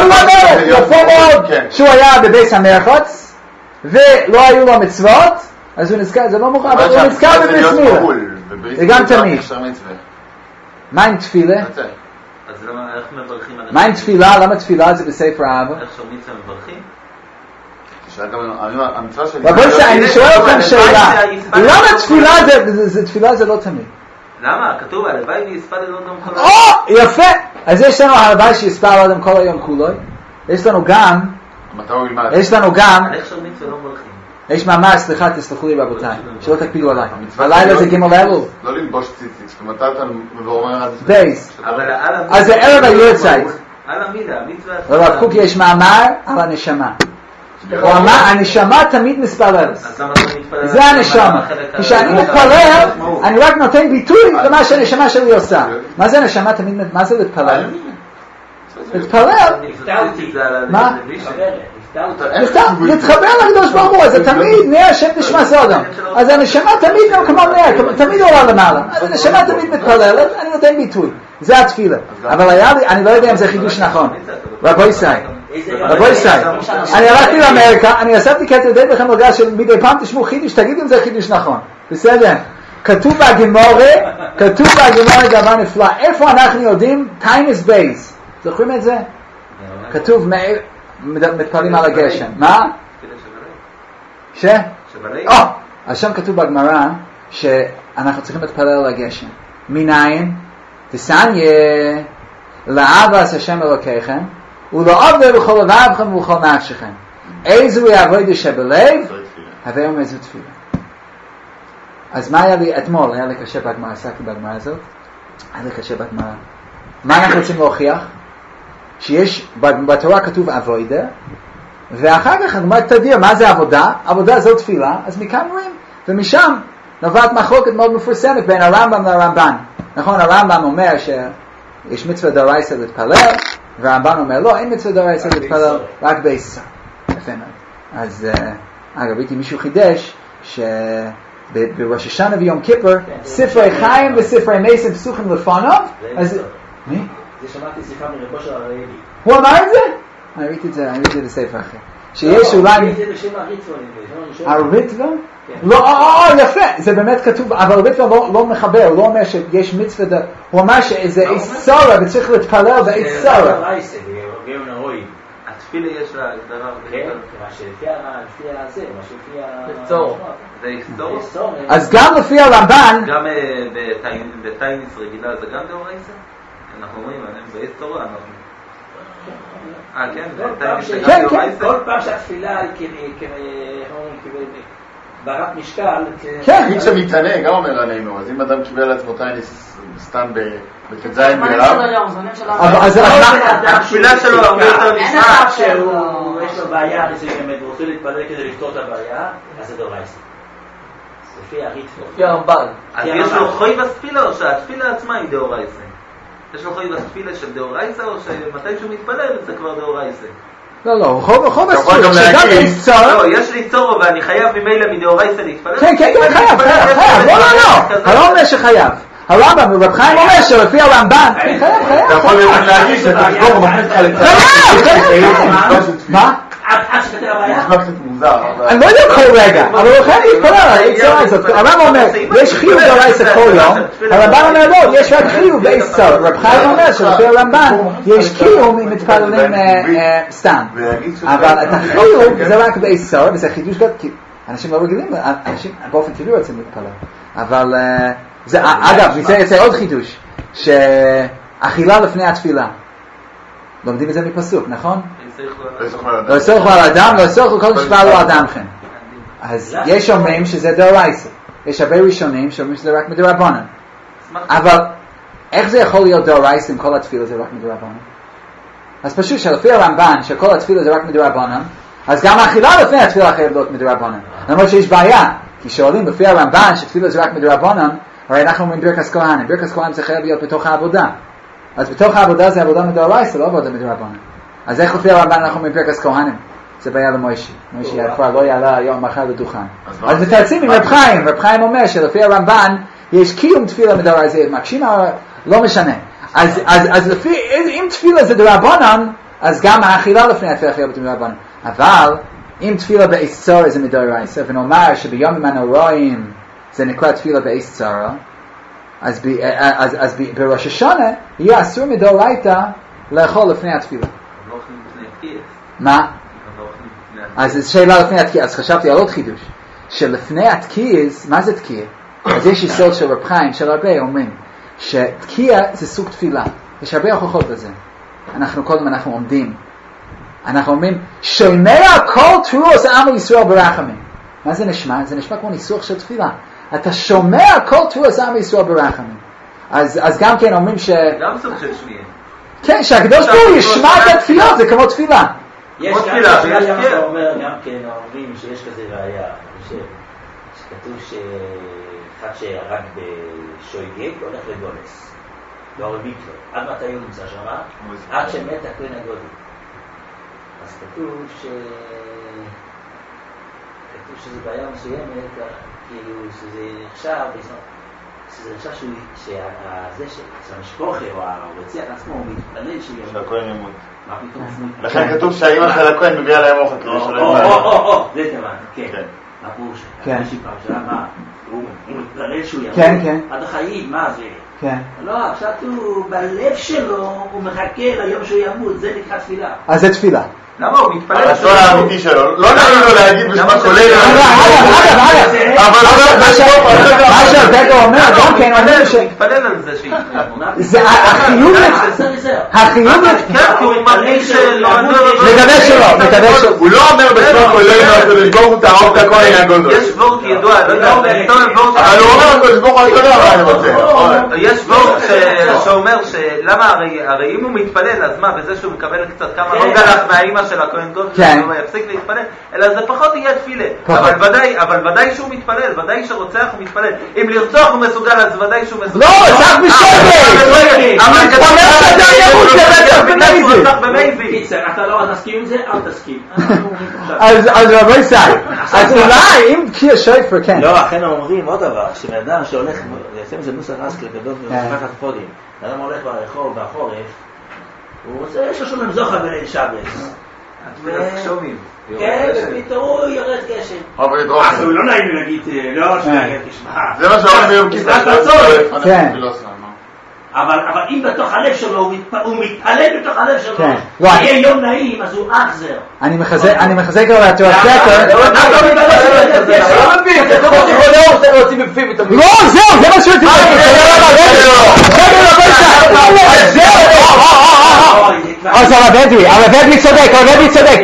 יפה מאוד שהוא היה בביס המרחץ ולא היו לו מצוות אז הוא נזכר, זה לא מוכר, אבל הוא נזכר בבריס מילה. זה גם תמיד. מה עם תפילה? אז למה, איך מברכים? מה עם תפילה? למה תפילה זה בספר אהבה? איך שומעים מצווה מברכים? אני שואל אתכם שאלה, למה תפילה זה לא תמיד? למה? כתוב הלוואי ויספד אל אדם כל היום. יפה! אז יש לנו הלוואי שיספד אל אדם כל היום כולו, יש לנו גם איך שומעים מצווה לא מברכים? יש מאמר, סליחה, תסלחו לי רבותיי, שלא תקפידו עליי. הלילה זה גימל אלול. לא ללבוש ציציק, זאת אומרת, אתה אומר... בייס. אז זה ערב היורצייט. על המילה, המצווה... לרב קוק יש מאמר על הנשמה. הוא אמר, הנשמה תמיד מספלת. זה הנשמה. כשאני מתפלל, אני רק נותן ביטוי למה שהנשמה שלי עושה. מה זה הנשמה תמיד, מה זה להתפלל? להתפלל? מה? להתחבר לקדוש ברוך הוא, זה תמיד נהיה השם נשמה סודום. אז הנשמה תמיד גם כמו נהיה, תמיד עולה למעלה. אז הנשמה תמיד מתפללת, אני נותן ביטוי. זה התפילה. אבל היה לי, אני לא יודע אם זה חידוש נכון. רבו ישי, אני הלכתי לאמריקה, אני אספתי קטע די בכם לגע של מדי פעם תשמעו חידוש, תגיד אם זה חידוש נכון. בסדר? כתוב בגמורה דבר נפלא. איפה אנחנו יודעים? time is base. זוכרים את זה? כתוב מתפללים על הגשם. מה? אז שם כתוב בגמרא שאנחנו צריכים להתפלל על הגשם. מניין? תסניה לאהבת השם אלוקיכם ולעבוד בכל לבבכם ובכל נפשכם. איזוהי עבודה שבלב? הווה אומר זו תפילה. אז מה היה לי אתמול? היה לי קשה בגמרא, עסקתי בגמרא הזאת. היה לי קשה בגמרא. מה אנחנו רוצים להוכיח? שיש בתורה כתוב עבודה, ואחר כך הגמרא תדיר מה זה עבודה. עבודה זו תפילה, אז מכאן רואים. ומשם נובעת מחלוקת מאוד מפורסמת בין הרמב"ם לרמב"ן. נכון, הרמב"ם אומר שיש מצווה דאורייתא להתפלל, והרמב"ן אומר לא, אין מצווה דאורייתא להתפלל, רק בעיסה. יפה מאוד. אז אגב, ראיתי מישהו חידש שבראש השנה ויום כיפר ספרי חיים וספרי נסים פסוחים לפניו. מי? זה שמעתי שיחה מרבו של הרעילי. הוא אמר את זה? אני ראיתי את זה בספר אחר. שיש אולי... ראיתי את זה בשם הריטווה. הריטווה? לא, יפה, זה באמת כתוב, אבל הריטווה לא מחבר, הוא לא אומר שיש מצווה, הוא אמר שזה איסורה וצריך להתפלל באיסורה. התפילה יש לה דבר... כן, מה שלפי הזה, מה שלפי זה איסור? אז גם לפי הרמב"ן... גם בתייניס רגילה זה גם דאורייתא? אנחנו אומרים, אני באיסור, אנחנו... כן, כל פעם שהתפילה היא ברת משקל... כן, מי שמתענה, גם אומר עלינו, אז אם אדם קיבל לעצמו טייניס סתם בק"ז בערב... אז התפילה שלו הרבה יותר נשמע שיש לו בעיה מסוימת, הוא רוצה להתפלל כדי לפתור את הבעיה, אז זה דאורייתא. לפי הריטווה. לפי הרמב"ן. אז יש לו חוי בספילה או שהתפילה עצמה היא דאורייתא? יש לו חוי בספילה של דאורייתא או שמתי שהוא מתפלל זה כבר דאורייתא? לא, חוב בספילה, שגם יש צור. לא, יש לי צור ואני חייב ממילא מדאורייתא להתפלל? כן, חייב, לא, לא אומר שחייב. הרמב"ם ורב חיים אומר שלפי הרמב"ן, חייב. אתה יכול להגיד שאתה תגבור ומחליט לך חייב. מה? עד שכתב הבעיה? נשמע קצת מוזר. אני לא יודע כל רגע, אבל הוא חייב להתפלל על היצרה הזאת. הרמב"ם אומר, יש חיוב דאורייתא כל יום, הרמב"ן אומר לא, יש רק חיוב באיסור. רב חיים אומר שלפי הרמב"ן יש קיום אם מתפללים סתם. אבל את החיוב זה רק באיסור, וזה חידוש גדול, כי אנשים לא רגילים, אנשים באופן טבעי רוצים להתפלל. אבל אגב, מזה יצא עוד חידוש, שאכילה לפני התפילה. לומדים את זה מפסוק, נכון? לא יסורך על אדם, לא יסורך לכל שפע לו אדם כן. אז יש אומרים שזה דאורייתא. יש הרבה ראשונים שאומרים שזה רק מדרבנן. אבל איך זה יכול להיות דאורייתא אם כל התפילה זה רק מדרבנן? אז פשוט שלפי הרמב"ן שכל התפילה זה רק מדרבנן, אז גם האכילה לפני התפילה חייב להיות מדרבנן. למרות שיש בעיה, כי שואלים לפי הרמב"ן שתפילה זה רק מדרבנן, הרי אנחנו אומרים ברכת כהנים. ברכת כהנים זה חייב להיות בתוך העבודה. אז בתוך העבודה זה עבודה מדאורייתא, לא עבודה מדרבנן. אז איך לפי הרמב"ן אנחנו אומרים ברכת כהנים? זה בעיה למוישי. מוישי כבר לא יעלה היום מחר לדוכן. אז מתרצים עם רב חיים. רב חיים אומר שלפי הרמב"ן יש קיום תפילה מדאורייתא, מקשים לא משנה. אז לפי, אם תפילה זה דרבנן, אז גם האכילה לפני התפילה חייבת מדרבנן. אבל אם תפילה באיס צרה זה מדאורייסה, ונאמר שביום הנוראים זה נקרא תפילה באיס צרה, אז בראש השונה יהיה אסור מדאורייתא לאכול לפני התפילה. לא אוכלים לפני התקיע. מה? אז זו שאלה לפני התקיע, אז חשבתי על עוד חידוש, שלפני התקיע, מה זה תקיע? אז יש יסוד של רב חיים, של הרבה אומרים, שתקיע זה סוג תפילה, יש הרבה הוכחות לזה. קודם אנחנו עומדים, אנחנו אומרים, שומע כל תרועות עמו ישראל ברחמים. מה זה נשמע? זה נשמע כמו ניסוח של תפילה. אתה שומע כל תרועות עמו ישראל ברחמים. אז גם כן אומרים גם סוג של שמיעה. כן, שהקדוש ברוך הוא ישמע את התפילות, זה כמו תפילה. יש גם אתה אומר, גם כן אומרים שיש כזה ראייה, שכתוב שאחד שהרג בשויגג הולך לגולס. לא רביק לו. עד מתי הוא נמצא שם? עד שמת הכהן הגודל. אז כתוב שזה בעיה מסוימת, כאילו שזה נחשב, שזה שהמשפוחר או הרציח עצמו הוא מתפלל שהכהן ימות. מה פתאום? לכן כתוב שהאמא של הכהן מביאה להם אוכל כדי שלא ימות. זה תמד, כן. מה פירוש? מישהי פעם שאלה, מה? הוא מתפלל שהוא ימות? כן. עד החיים, מה זה? כן. לא, עכשיו הוא בלב שלו, הוא מחכה ליום שהוא ימות, זה נקרא תפילה. אז זה תפילה. למה הוא מתפלל? הרצון האמיתי שלו, לא נעים לו להגיד בשמה כולל. אבל מה שהרדגו אומר, גם כן אומר ש... מתפלל על זה שיתפלל. זה החיוב כי הוא מרגיש שלא... לגבי שלו. הוא לא אומר בשמה כולל, ברוך הוא תערוב את הכהן הגדול. יש וורט ידוע, אבל הוא אומר הקדוש ברוך הוא, אתה יודע מה אני רוצה. יש וורט שאומר שלמה, הרי אם הוא מתפלל, אז מה, בזה שהוא מקבל קצת כמה רגלח מהאימא של הכהן גודל, הוא יפסיק להתפלל, אלא זה פחות יהיה תפילה. אבל ודאי שהוא מתפלל, ודאי שרוצח הוא מתפלל. אם לרצוח הוא מסוגל, אז ודאי שהוא מסוגל. לא, רצח בשוגג! אבל אומר שאתה ימות לבטח במייבי. קיצר, אתה לא תסכים עם זה, אל תסכים. אז רבי סי, אז אולי אם תקיע שופר, כן. לא, אכן אומרים עוד דבר, שבאדם שהולך, יעשה מזה נוסח אסקל גדול ומחכת פודים, אדם הולך ברחוב, בחורף, הוא רוצה, יש לו שולם זוכה בליל שבס. שומעים. כן, ופתאום הוא יורד גשם. אז הוא לא נעים להגיד, לא שנגיד, תשמע. זה מה שאומרים ביום כיפה. כן. אבל אם בתוך הלב שלו, הוא מתעלה בתוך הלב שלו, יהיה יום נעים, אז הוא אכזר. אני מחזק לו את הספר. לא, זהו, זה מה שהוא אז הרבבי צודק,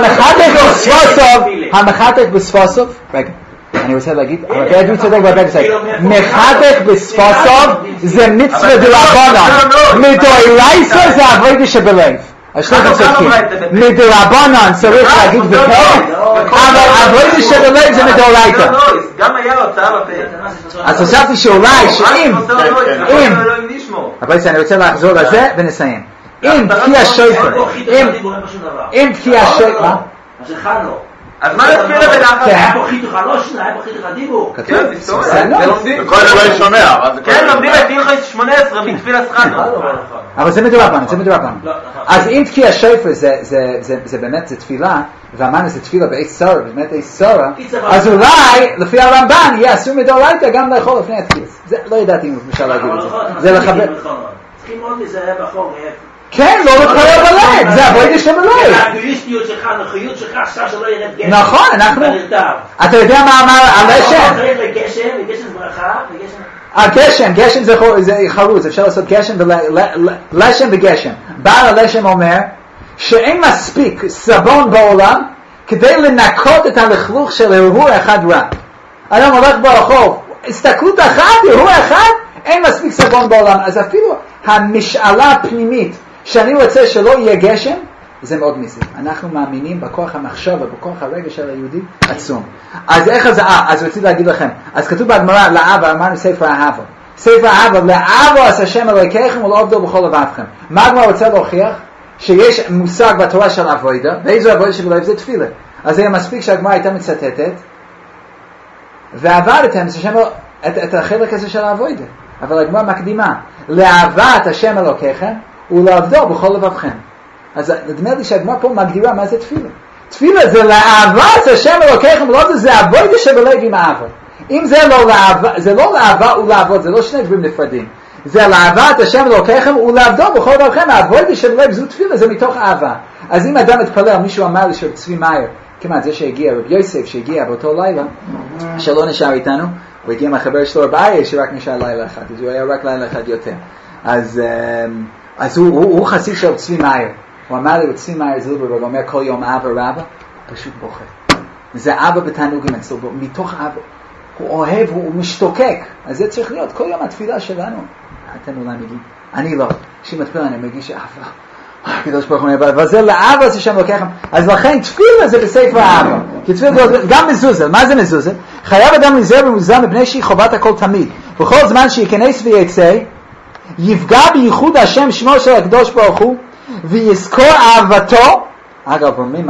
המחתק בספוסוב, רגע, אני רוצה להגיד, הרבבי צודק והרבבי צודק, מחתק בספוסוב זה מצווה דרבנן, מדאורייסה זה עבודה שבלב. השלושה צודקים, מדרבנן צריך להגיד בפה, אבל עבודה שבלב זה מדאורייסה. גם היה הוצאה בפה. אז חשבתי שאולי, שאם, אני רוצה לחזור לזה ונסיים. אם תקיע שופר, אם תקיע שופר, מה? אז אחד לא. אז מה נתפילה בנחת? היה פה חיתוך לא שנה, היה פה חיתוך דיבור. כתוב, כל דבר אני שומע. כן, לומדים את הלכות 18 מתפילה סחנו. אבל זה מדרבנן. אז אם תקיע שופר זה באמת זה תפילה, ואמרנו זה תפילה באיס צרה, באמת איס צרה, אז אולי לפי הרמב"ן יהיה אסור מדאורייתא גם לאכול לפני התקיע. לא ידעתי אם אפשר להגיד את זה. זה לחבר. צריכים מאוד להיזהר בחורף. כן, לא להתחייב בלב, זה עבודה שבלב. האגואיסטיות שלך, הנוחיות שלך, עכשיו שלא ירד גשם. נכון, אנחנו... אתה יודע מה אמר הלשם? צריך לגשם, וגשם זה ברכה, גשם זה חרוץ, אפשר לעשות גשם ולשם וגשם. בעל הלשם אומר שאין מספיק סבון בעולם כדי לנקות את הלכלוך של הרהור אחד רע. אדם הולך ברחוב, הסתכלות אחת, הרהור אחד, אין מספיק סבון בעולם. אז אפילו המשאלה הפנימית שאני רוצה שלא יהיה גשם, זה מאוד מזיק. אנחנו מאמינים בכוח המחשב ובכוח הרגע של היהודי עצום. אז איך זה? אז רציתי להגיד לכם, אז כתוב בהגמרא, לאהבה, אמרנו ספר האהבה. ספר האהבה, לאהבה עשה השם אלוהיכם ולעבדו בכל לבבכם. מה הגמרא רוצה להוכיח? שיש מושג בתורה של עבודה, ואיזו עבודה שבלב זה תפילה. אז זה מספיק שהגמרא הייתה מצטטת, ועבדתם את החלק הזה של העבודה. אבל הגמרא מקדימה, לאהבת השם אלוקיכם ולעבדו בכל לבבכם. אז נדמה לי שהגמרא פה מגדירה מה זה תפילה. תפילה זה לאהבת השם אלוקיכם, לא זה עבודה שבלב עם אהבה. אם זה לא לאהבה, זה לא לאהבה ולעבוד, זה לא שני דברים נפרדים. זה לאהבת השם אלוקיכם ולעבדו בכל דרככם, העבודה שבלב זו תפילה, זה מתוך אהבה. אז אם אדם מתפלל, מישהו אמר לי שצבי מאיר, כמעט זה שהגיע, רב יוסף שהגיע באותו לילה, שלא נשאר איתנו, הוא הגיע מהחבר שלו באריה שרק נשאר לילה אחד, אז הוא היה רק לילה אחד יותר. אז הוא חסיד של צבי מאיר. הוא אמר לי, צבי מאיר זילברברג, הוא אומר כל יום אבא רבא, פשוט בוכה. זה אבא בתענוגים אצלו, מתוך אבא. הוא אוהב, הוא משתוקק. אז זה צריך להיות כל יום התפילה שלנו. אתם אולי מגיעים. אני לא. כשאני מתפיל אני מגיש אהבה. הקדוש ברוך הוא אומר, אבל זה לאבא זה שם לוקחם. אז לכן תפילה זה בספר האבא. כי תפילה זה גם מזוזה. מה זה מזוזה? חייב אדם להיזהר במוזר מפני שהיא חובת הכל תמיד. בכל זמן שייכנס ויצא, יפגע בייחוד השם שמו של הקדוש ברוך הוא, ויזכור אהבתו. אגב, אומרים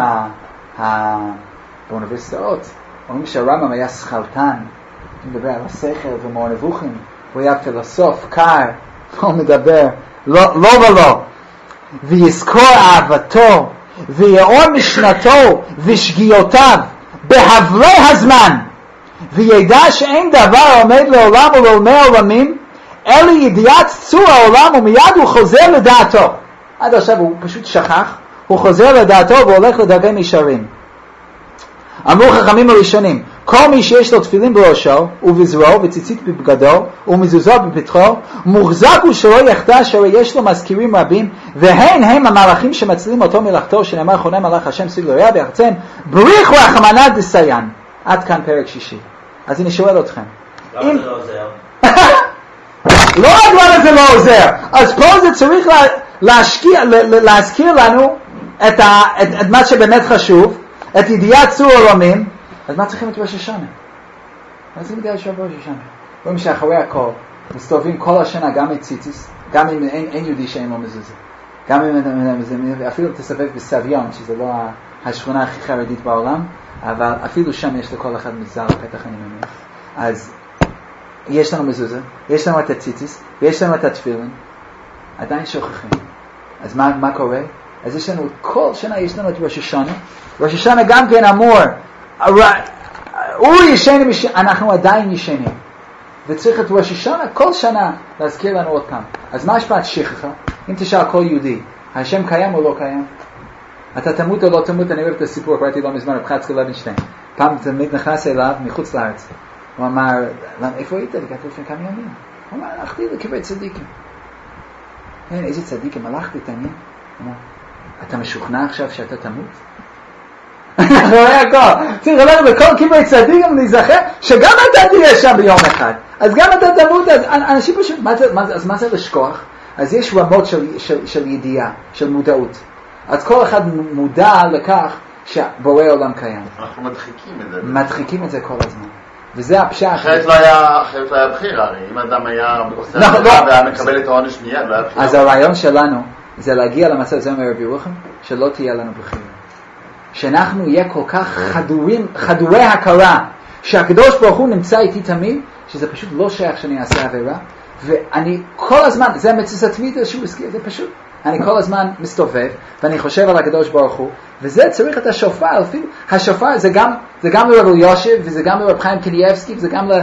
באוניברסיטאות, אומרים שהרמב"ם היה שכלתן, הוא מדבר על השכל ומאור נבוכים, הוא היה פילוסוף, קר, הוא מדבר, לא ולא. ויזכור אהבתו, ויאור משנתו ושגיאותיו, בהבלי הזמן, וידע שאין דבר עומד לעולם ולעולמי עולמים, אלא ידיעת צור העולם, ומיד הוא חוזר לדעתו. עד עכשיו הוא פשוט שכח, הוא חוזר לדעתו והולך לדרגי מישרים. אמרו חכמים הראשונים, כל מי שיש לו תפילין בראשו ובזרועו וציצית בבגדו ומזוזו בפתחו, מוחזק הוא שלא יחטא, שהרי יש לו מזכירים רבים, והן הם המלאכים שמצילים אותו מלאכתו, שנאמר חונה מלאך השם סביב לרע ביחצן, בריך רחמנא דסיין. עד כאן פרק שישי. אז אני שואל אתכם, למה זה לא עוזר? לא רק למה זה לא עוזר, אז פה זה צריך להזכיר לנו את מה שבאמת חשוב, את ידיעת צור העולמים. אז מה צריכים את ראש השנה? מה צריכים את ראש השנה? רואים שאחרי הכל מסתובבים כל השנה גם את ציציס, גם אם אין יהודי שאין לו מזוזה, גם אם אפילו תסתובב בסביון, שזה לא השכונה הכי חרדית בעולם, אבל אפילו שם יש לכל אחד מזר פתח אני מניח. אז יש לנו מזוזה, יש לנו את הציציס, ויש לנו את התפילין, עדיין שוכחים. אז מה קורה? אז יש לנו, כל שנה יש לנו את ראש השנה. ראש השנה גם כן אמור, הוא ישן, אנחנו עדיין ישנים. וצריך את ראש השנה כל שנה להזכיר לנו עוד פעם. אז מה השפעת שכחה? אם תשאל כל יהודי, השם קיים או לא קיים? אתה תמות או לא תמות? אני אוהב את הסיפור, קראתי לא מזמן, רב חצקאל לוינשטיין. פעם תמיד נכנס אליו מחוץ לארץ. הוא אמר, איפה היית? כתוב לפני כמה ימים. הוא אמר, הלכתי לקברי צדיקים. כן, איזה צדיקים? הלכתי, תעניין. הוא אמר, אתה משוכנע עכשיו שאתה תמות? אחרי הכל. צריך ללכת בכל קברי צדיקים להיזכר שגם אתה תהיה שם ביום אחד. אז גם אתה תמות, אז אנשים פשוט, אז מה זה לשכוח? אז יש רמות של ידיעה, של מודעות. אז כל אחד מודע לכך שבורא עולם קיים. אנחנו מדחיקים את זה. מדחיקים את זה כל הזמן. וזה הפשט. אחרת לא היה בחירה, הרי אם אדם היה עושה עבודה והיה מקבל את העונש מיד, לא היה בחירה. אז הרעיון שלנו זה להגיע למצב, זה אומר רבי ירוחם, שלא תהיה לנו בחירה. שאנחנו יהיה כל כך חדורי הכרה, שהקדוש ברוך הוא נמצא איתי תמיד, שזה פשוט לא שייך שאני אעשה עבירה, ואני כל הזמן, זה מצוות התמיד שהוא הזכיר, זה פשוט. אני כל הזמן מסתובב, ואני חושב על הקדוש ברוך הוא, וזה צריך את השופר, אפילו, השופר זה גם לרב אלישיב, וזה גם לרב חיים קניאבסקי, וזה גם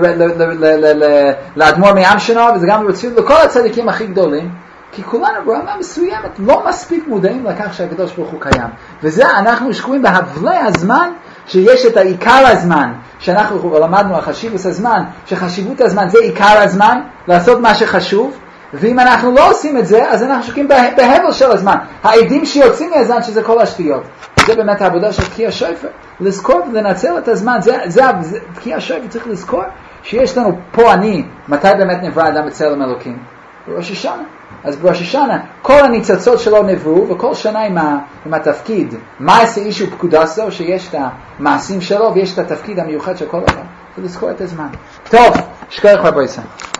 לאדמו"ר מעמשנוב, וזה גם לכל הצדיקים הכי גדולים, כי כולנו ברמה מסוימת לא מספיק מודעים לכך שהקדוש ברוך הוא קיים. וזה אנחנו שקועים בהבלי הזמן, שיש את העיקר הזמן, שאנחנו למדנו על חשיבות הזמן, שחשיבות הזמן זה עיקר הזמן, לעשות מה שחשוב, ואם אנחנו לא עושים את זה, אז אנחנו שקועים בהבל של הזמן. העדים שיוצאים מהזמן שזה כל השטויות. זה באמת העבודה של תקיע שופר, לזכור ולנצל את הזמן. זה תקיע שופר, צריך לזכור שיש לנו פה מתי באמת נברא אדם בצלם אלוקים? בראש השנה. אז בראש השנה, כל הניצוצות שלו נבראו, וכל שנה עם התפקיד, מעשה איש ופקודתו, שיש את המעשים שלו, ויש את התפקיד המיוחד של כל אחד. ולזכור את הזמן. טוב, שכוח רבי ישראל.